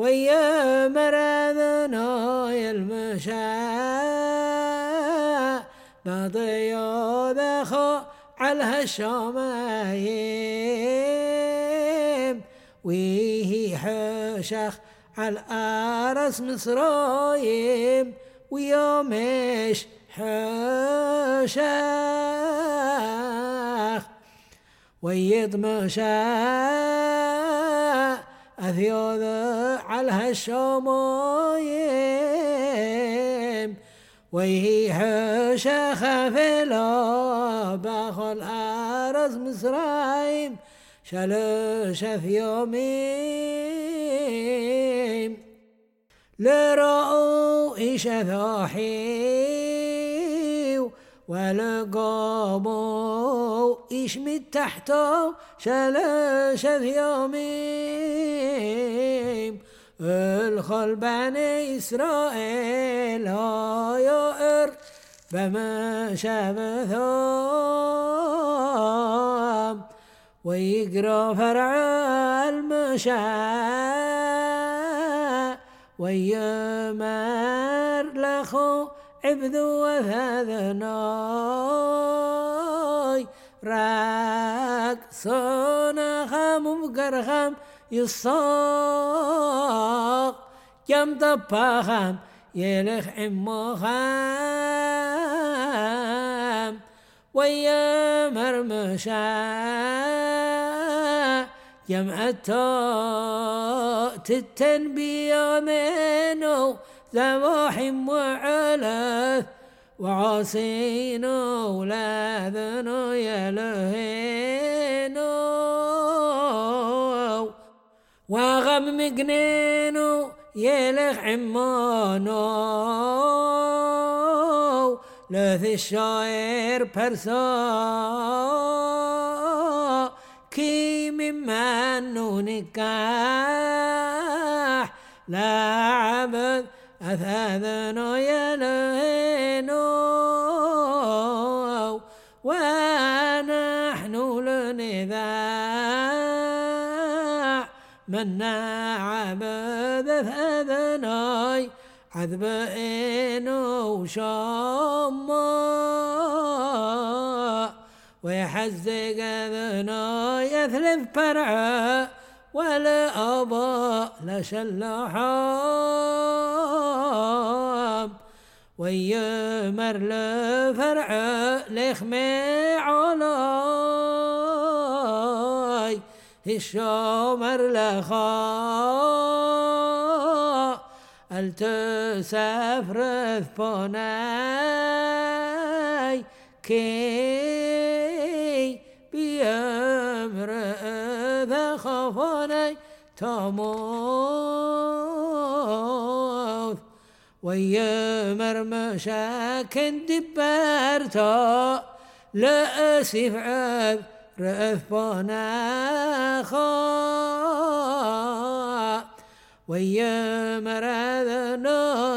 ويا مرادنا المشاء بضيوذ خو على هالشمايم ويه حشخ على الأرس مصرايم ويومش حشخ ويض مشاء أثيوذ على هالشمايم ويه حشخ فيلا باخو الأرز مصرايم شلش في يومين لرأوا إيش ثاحي ولقاموا إيش من تحته شلش في يومين الخل بني إسرائيل هاير بما شابثهم ويقرأ فرع المشاء ويمر لخو عبدو وثاذناي راك صونا خام بقرخم يصاق جم طباخم يلخ عمو خام ويا مرمشا جمعتو تتنبيا منو زواحم وعلث وعاصينو ولاذنو يلهينو وغم مقنينو يلخ عمانو لث الشاعر برسا كي ممنو نكاح لا عبد أثاذنو يلهينو ونحن لنذاع منا عبد أثاذناي عذب إنو شما ويحزق أذنا يثلث فرعا ولا أبا لشلحام ويمر لفرعا لخمي علاي الشمر لخا التسافر ثبوناي كي بأمر ذا خفوناي تموت ويمر مشاكن دبرتا لا أسف عذ رأثبونا خا ويمر ذنو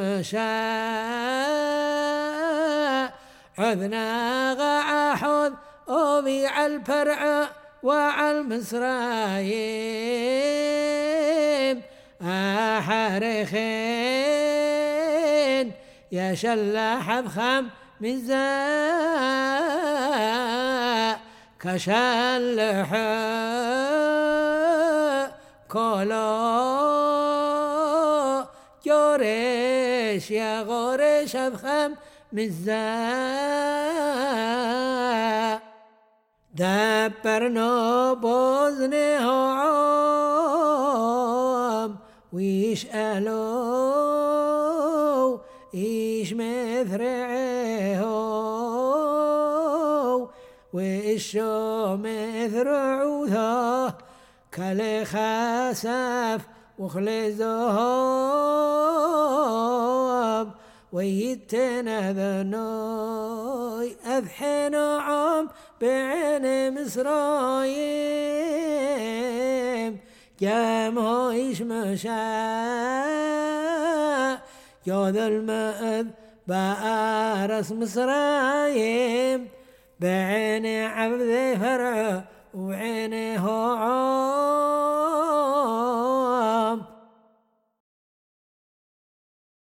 المشاء عذنا غاحذ أبيع الفرع وعلى المصرايم أحرخين يا شلاح بخم مزاء كشلح كلا جورش يا غورش بخم مزاء دبرنا بوزنه عام ويسألوا إيش مثرعه وإيش مثرعوها كل خسف وخلزهم ويتنذنوي أذحن عام بعين مصرايم جامه إيش مشاء جاذ المأذ بأرس مصرايم بعين عبد فرع وعينه عام